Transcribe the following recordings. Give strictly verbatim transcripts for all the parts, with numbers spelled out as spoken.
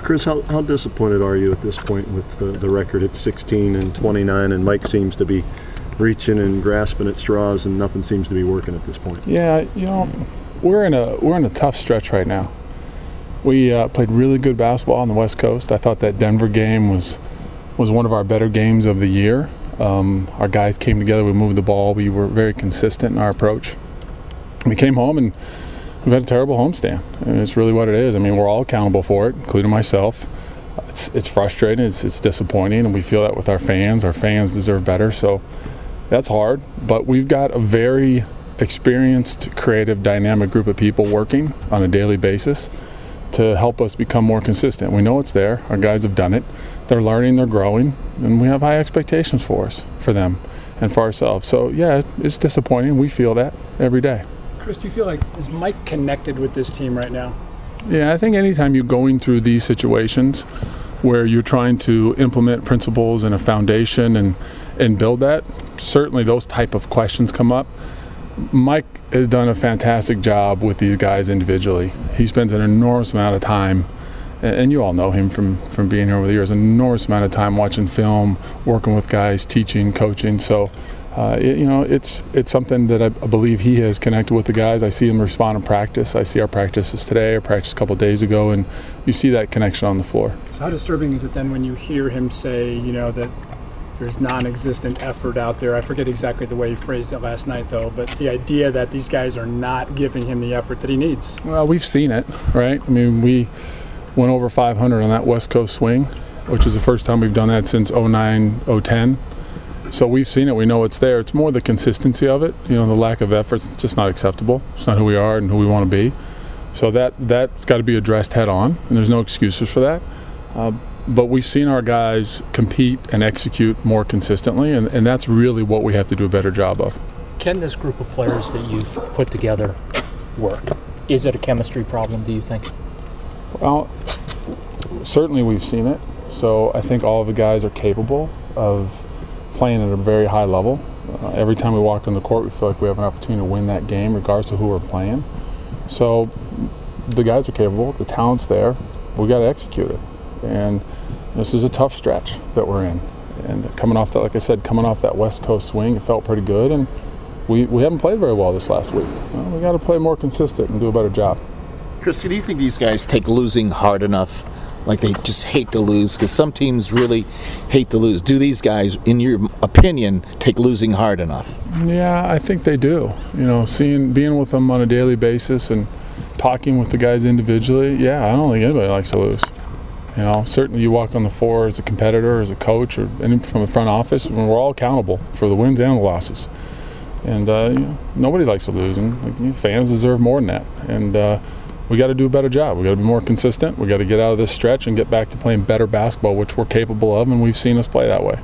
Chris, how, how disappointed are you at this point with the, the record at sixteen and twenty-nine, and Mike seems to be reaching and grasping at straws, and nothing seems to be working at this point? Yeah, you know, we're in a we're in a tough stretch right now. We uh, played really good basketball on the West Coast. I thought that Denver game was was one of our better games of the year. Um, our guys came together. We moved the ball. We were very consistent in our approach. We came home and we've had a terrible homestand, and it's really what it is. I mean, we're all accountable for it, including myself. It's it's frustrating. It's it's disappointing, and we feel that with our fans. Our fans deserve better, so that's hard. But we've got a very experienced, creative, dynamic group of people working on a daily basis to help us become more consistent. We know it's there. Our guys have done it. They're learning, they're growing, and we have high expectations for us, for them, and for ourselves. So yeah, it's disappointing. We feel that every day. Chris, do you feel like, is Mike connected with this team right now? Yeah, I think anytime you're going through these situations where you're trying to implement principles and a foundation and, and build that, certainly those type of questions come up. Mike has done a fantastic job with these guys individually. He spends an enormous amount of time, and you all know him from, from being here over the years, an enormous amount of time watching film, working with guys, teaching, coaching. So, uh, it, you know, it's it's something that I believe he has connected with the guys. I see him respond in practice. I see our practices today, our practice a couple of days ago, and you see that connection on the floor. So how disturbing is it then when you hear him say, you know, that there's non-existent effort out there? I forget exactly the way he phrased it last night, though, but the idea that these guys are not giving him the effort that he needs. Well, we've seen it, right? I mean, we went over five hundred on that West Coast swing, which is the first time we've done that since oh nine, oh ten. So we've seen it. We know it's there. It's more the consistency of it. You know, the lack of effort is just not acceptable. It's not who we are and who we want to be. So that, that's got to be addressed head on, and there's no excuses for that. Uh, But we've seen our guys compete and execute more consistently, and, and that's really what we have to do a better job of. Can this group of players that you've put together work? Is it a chemistry problem, do you think? Well, certainly we've seen it. So I think all of the guys are capable of playing at a very high level. Uh, every time we walk on the court, we feel like we have an opportunity to win that game, regardless of who we're playing. So the guys are capable. The talent's there. We got to execute it. And this is a tough stretch that we're in. And coming off that, like I said, coming off that West Coast swing, it felt pretty good. And we, we haven't played very well this last week. Well, we got to play more consistent and do a better job. Chris, do you think these guys take losing hard enough? Like they just hate to lose? Because some teams really hate to lose. Do these guys, in your opinion, take losing hard enough? Yeah, I think they do. You know, seeing, being with them on a daily basis and talking with the guys individually, yeah, I don't think anybody likes to lose. You know, certainly you walk on the floor as a competitor, as a coach, or any from the front office, and we're all accountable for the wins and the losses. And uh, you know, nobody likes to lose, and like, you know, fans deserve more than that. And uh, we got to do a better job. We got to be more consistent. We got to get out of this stretch and get back to playing better basketball, which we're capable of, and we've seen us play that way.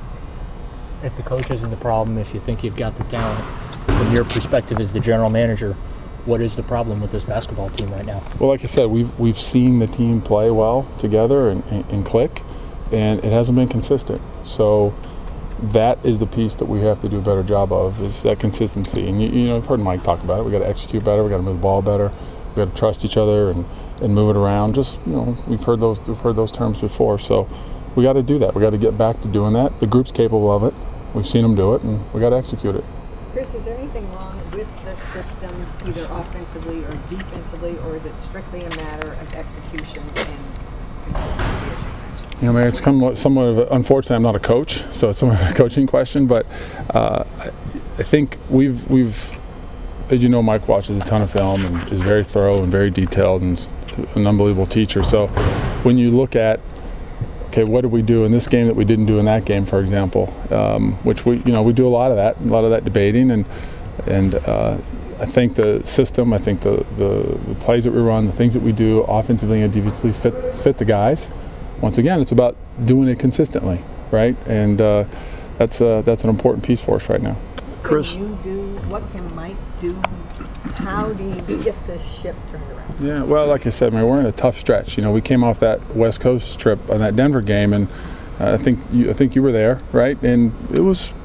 If the coach isn't the problem, if you think you've got the talent, from your perspective as the general manager, what is the problem with this basketball team right now? Well, like I said, we've we've seen the team play well together and, and, and click, and it hasn't been consistent. So that is the piece that we have to do a better job of, is that consistency. And you, you know, I've heard Mike talk about it. We got to execute better. We got to move the ball better. We got to trust each other and, and move it around. Just, you know, we've heard those we've heard those terms before. So we got to do that. We got to get back to doing that. The group's capable of it. We've seen them do it, and we got to execute it. Chris, is there anything wrong with the system, either offensively or defensively, or is it strictly a matter of execution and consistency, as you mentioned? You know, man, it's come somewhat of a, unfortunately, I'm not a coach, so it's somewhat of a coaching question. But uh, I, I think we've we've, as you know, Mike watches a ton of film and is very thorough and very detailed and is an unbelievable teacher. So when you look at, okay, what did we do in this game that we didn't do in that game, for example? Um, which we, you know, we do a lot of that, a lot of that debating, and and uh, I think the system, I think the, the the plays that we run, the things that we do offensively and defensively fit fit the guys. Once again, it's about doing it consistently, right? And uh, that's uh, that's an important piece for us right now. Chris, Can you do, what can Mike do? How do you get this ship turned around? Yeah, well, like I said, man, we're in a tough stretch. You know, we came off that West Coast trip on that Denver game, and uh, I think you, I think you were there, right? And it was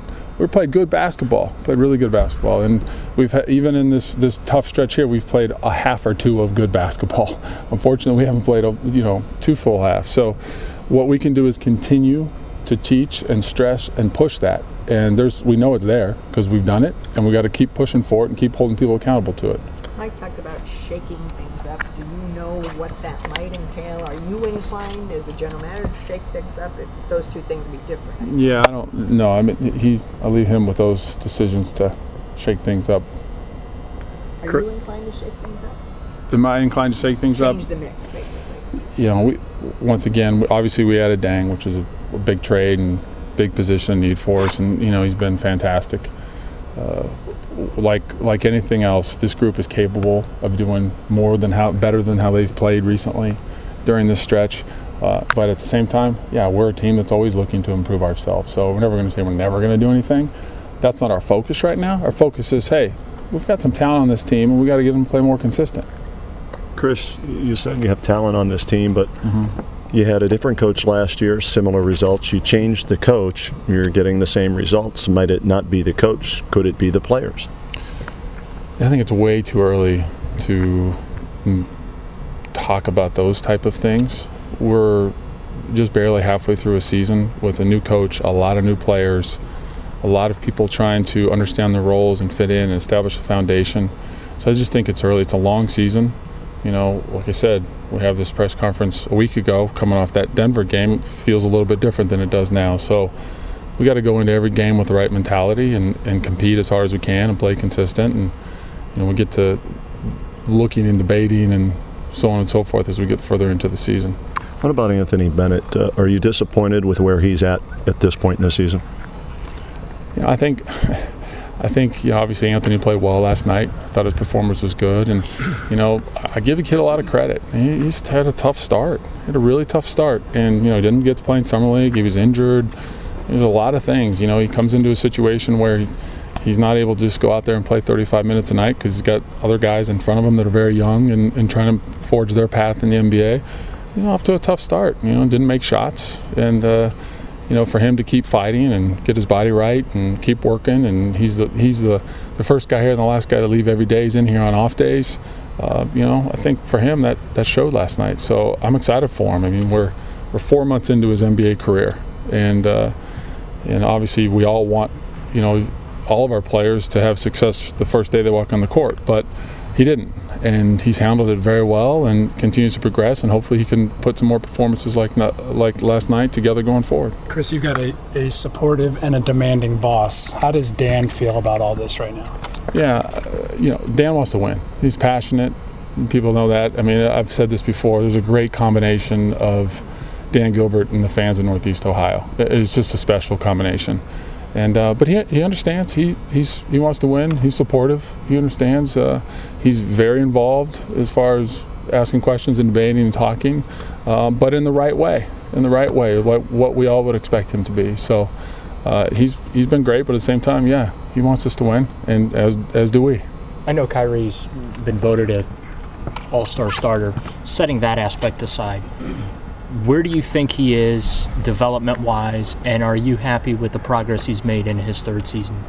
we played good basketball, played really good basketball, and we've had, even in this this tough stretch here, we've played a half or two of good basketball. Unfortunately, we haven't played a, you know two full halves. So, what we can do is continue to teach and stress and push that, and there's we know it's there because we've done it, and we got to keep pushing for it and keep holding people accountable to it. Mike talked about shaking things up. Do you know what that might entail? Are you inclined as the general manager to shake things up? If those two things would be different. Yeah, I don't know. I mean, he I leave him with those decisions to shake things up. Are Cor- you inclined to shake things up? Am I inclined to shake things up? Change the mix, basically. You know, we, once again, obviously we added Dang, which was a, a big trade and big position need for us, and you know he's been fantastic. Uh, like like anything else, this group is capable of doing more than how better than how they've played recently during this stretch. Uh, but at the same time, yeah, we're a team that's always looking to improve ourselves. So we're never going to say we're never going to do anything. That's not our focus right now. Our focus is, hey, we've got some talent on this team, and we got to get them to play more consistent. Chris, you said you have talent on this team, but Mm-hmm. you had a different coach last year, similar results. You changed the coach, you're getting the same results. Might it not be the coach? Could it be the players? I think it's way too early to mm, talk about those type of things. We're just barely halfway through a season with a new coach, a lot of new players, a lot of people trying to understand their roles and fit in and establish a foundation. So I just think it's early. It's a long season. You know, like I said, we have this press conference a week ago coming off that Denver game. It feels a little bit different than it does now. So we got to go into every game with the right mentality and, and compete as hard as we can and play consistent. And, you know, we get to looking and debating and so on and so forth as we get further into the season. What about Anthony Bennett? Uh, are you disappointed with where he's at at this point in the season? You know, I think... I think, you know, obviously Anthony played well last night. I thought his performance was good. And, you know, I give the kid a lot of credit. He, he's had a tough start. He had a really tough start. And, you know, he didn't get to play in Summer League. He was injured. There's a lot of things. You know, he comes into a situation where he, he's not able to just go out there and play thirty-five minutes a night because he's got other guys in front of him that are very young and, and trying to forge their path in the N B A. You know, off to a tough start. You know, didn't make shots. And, uh, you know, for him to keep fighting and get his body right and keep working, and he's the he's the, the first guy here and the last guy to leave every day. He's in here on off days. Uh, you know, I think for him that, that showed last night. So I'm excited for him. I mean, we're we're four months into his N B A career, and uh, and obviously we all want, you know, all of our players to have success the first day they walk on the court, but he didn't, and he's handled it very well and continues to progress, and hopefully he can put some more performances like like last night together going forward. Chris, you've got a, a supportive and a demanding boss. How does Dan feel about all this right now? Yeah, uh, you know, Dan wants to win. He's passionate. People know that. I mean, I've said this before. There's a great combination of Dan Gilbert and the fans of Northeast Ohio. It's just a special combination. And uh, but he he understands. He he's he wants to win. He's supportive. He understands. Uh, he's very involved as far as asking questions and debating and talking, uh, but in the right way. In the right way, what what we all would expect him to be. So uh, he's he's been great. But at the same time, yeah, he wants us to win, and as as do we. I know Kyrie's been voted a all-star starter. Setting that aspect aside, where do you think he is development-wise, and are you happy with the progress he's made in his third season?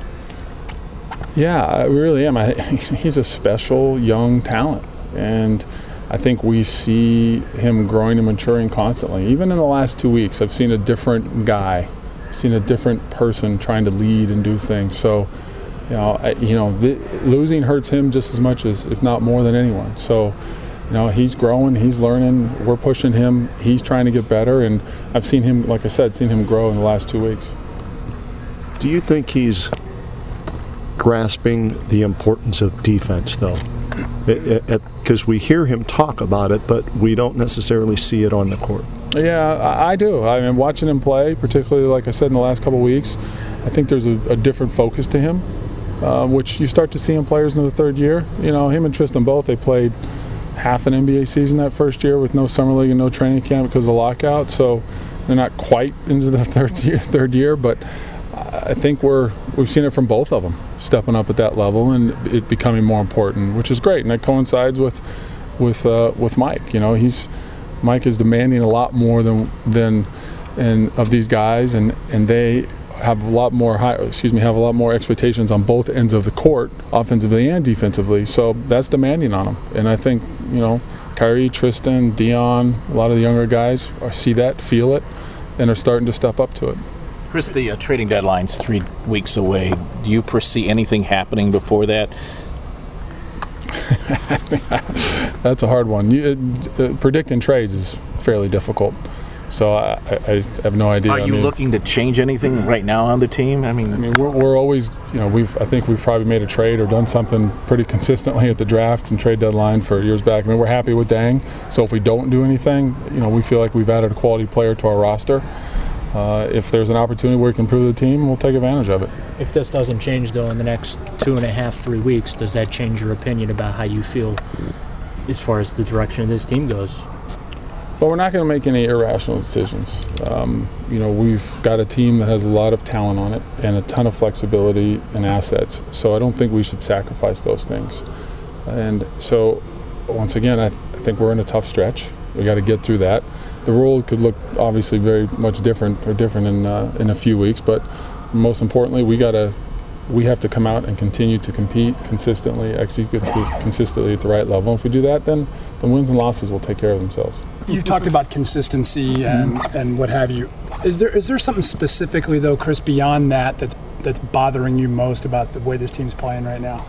Yeah, I really am. I, he's a special young talent, and I think we see him growing and maturing constantly. Even in the last two weeks, I've seen a different guy, seen a different person trying to lead and do things. So, you know, I, you know, the, losing hurts him just as much as, if not more than anyone. So, you know, he's growing, he's learning, we're pushing him, he's trying to get better, and I've seen him, like I said, seen him grow in the last two weeks. Do you think he's grasping the importance of defense, though? Because we hear him talk about it, but we don't necessarily see it on the court. Yeah, I, I do. I mean, watching him play, particularly, like I said, in the last couple of weeks, I think there's a, a different focus to him, uh, which you start to see in players in the third year. You know, him and Tristan both, they played half an N B A season that first year with no summer league and no training camp because of the lockout, so they're not quite into the third year, third year, but I think we're we've seen it from both of them stepping up at that level and it becoming more important, which is great, and that coincides with with uh, with Mike. You know, he's Mike is demanding a lot more than than and of these guys, and and they have a lot more high, excuse me, have a lot more expectations on both ends of the court, offensively and defensively. So that's demanding on them. And I think, you know, Kyrie, Tristan, Dion, a lot of the younger guys are, see that, feel it, and are starting to step up to it. Chris, the uh, trading deadline's three weeks away. Do you foresee anything happening before that? That's a hard one. You, uh, predicting trades is fairly difficult. So I, I, I have no idea. Are you I mean, looking to change anything right now on the team? I mean, I mean, we're, we're always, you know, we've. I think we've probably made a trade or done something pretty consistently at the draft and trade deadline for years back. I mean, we're happy with Deng. So if we don't do anything, you know, we feel like we've added a quality player to our roster. Uh, if there's an opportunity where we can improve the team, we'll take advantage of it. If this doesn't change, though, in the next two and a half, three weeks, does that change your opinion about how you feel as far as the direction of this team goes? Well, we're not going to make any irrational decisions. Um, you know, we've got a team that has a lot of talent on it and a ton of flexibility and assets. So I don't think we should sacrifice those things. And so, once again, I, th- I think we're in a tough stretch. We got to get through that. The world could look obviously very much different or different in uh, in a few weeks, but most importantly, we got to we have to come out and continue to compete consistently, execute consistently at the right level. If we do that, then the wins and losses will take care of themselves. You talked about consistency and, and what have you. Is there is there something specifically though, Chris, beyond that that's that's bothering you most about the way this team's playing right now?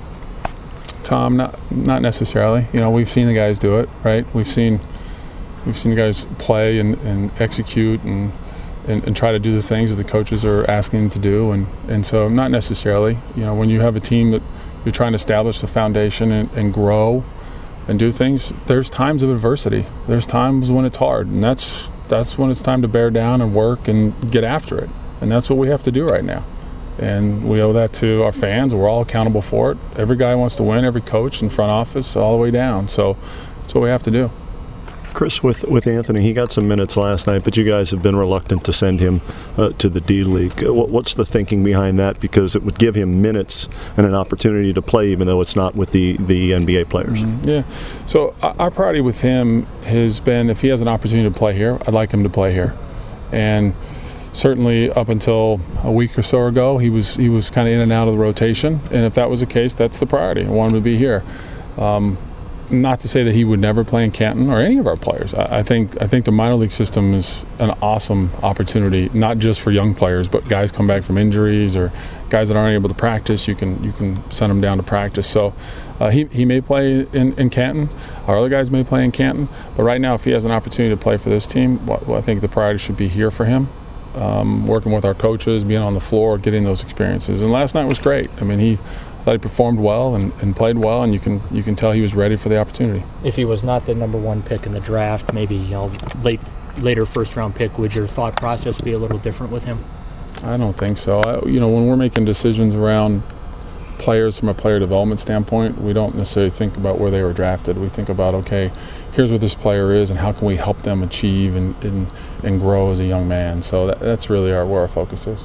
Tom, not not necessarily. You know, we've seen the guys do it, right? We've seen we've seen the guys play and, and execute and, and and try to do the things that the coaches are asking them to do, and, and so not necessarily. You know, when you have a team that you're trying to establish the foundation and, and grow and do things, there's times of adversity. There's times when it's hard, and that's that's when it's time to bear down and work and get after it. And that's what we have to do right now. And we owe that to our fans. We're all accountable for it. Every guy wants to win, every coach and front office, all the way down. So that's what we have to do. Chris, with, with Anthony, he got some minutes last night, but you guys have been reluctant to send him uh, to the D-League. What, what's the thinking behind that? Because it would give him minutes and an opportunity to play, even though it's not with the, the N B A players. Mm-hmm. Yeah. So our priority with him has been, if he has an opportunity to play here, I'd like him to play here. And certainly up until a week or so ago, he was he was kind of in and out of the rotation. And if that was the case, that's the priority. I want him to be here. Um, Not to say that he would never play in Canton or any of our players. I, I think I think the minor league system is an awesome opportunity, not just for young players, but guys come back from injuries or guys that aren't able to practice. You can you can send them down to practice. So uh, he he may play in, in Canton. Our other guys may play in Canton. But right now, if he has an opportunity to play for this team, well, I think the priority should be here for him. Um, working with our coaches, being on the floor, getting those experiences. And last night was great. I mean, he. I thought he performed well and, and played well, and you can you can tell he was ready for the opportunity. If he was not the number one pick in the draft, maybe you know, late later first round pick, would your thought process be a little different with him? I don't think so. I, you know, when we're making decisions around players from a player development standpoint, we don't necessarily think about where they were drafted. We think about, okay, here's what this player is, and how can we help them achieve and and, and grow as a young man. So that, that's really our where our focus is.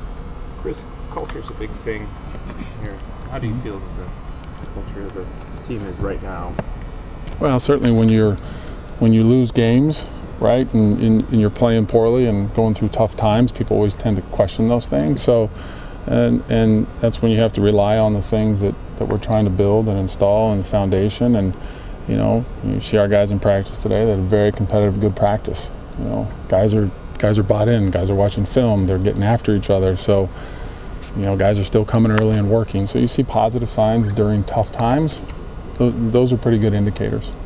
Chris, culture's a big thing here. How do you feel that the, the culture of the team is right now? Well, certainly when you're when you lose games, right, and, and, and you're playing poorly and going through tough times, people always tend to question those things. So, and and that's when you have to rely on the things that, that we're trying to build and install and the foundation. And you know, you see our guys in practice today. They had a very competitive, good practice. You know, guys are guys are bought in. Guys are watching film. They're getting after each other. So. You know, guys are still coming early and working. So you see positive signs during tough times. Those, those are pretty good indicators.